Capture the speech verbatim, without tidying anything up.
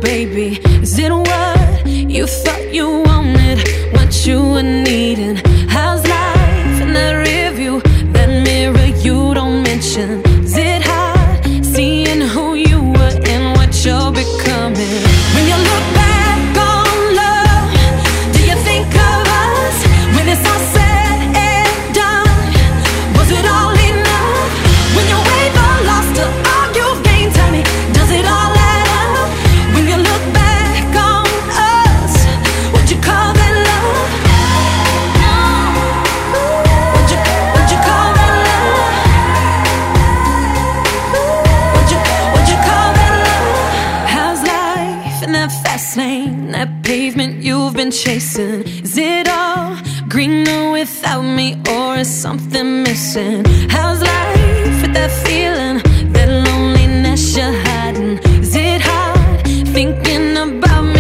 baby? Is it what you thought you wanted, what you were needing? How's life in that rearview, that mirror you don't mention? Is it hard seeing who you were and what you're becoming? When you look back on love, do you think of us when it's all said and done? Was it all enough? When you waver, lost to all you've gained, tell me, does it all add up? When you look back on us, would you call that love? Would you, would you call that love? Would you, would you call that love? How's life in that fast lane, that pavement you've been chasing? Is it all greener without me, or is something missing? How's life with that feeling, that loneliness you're hiding? Is it hard thinking about me?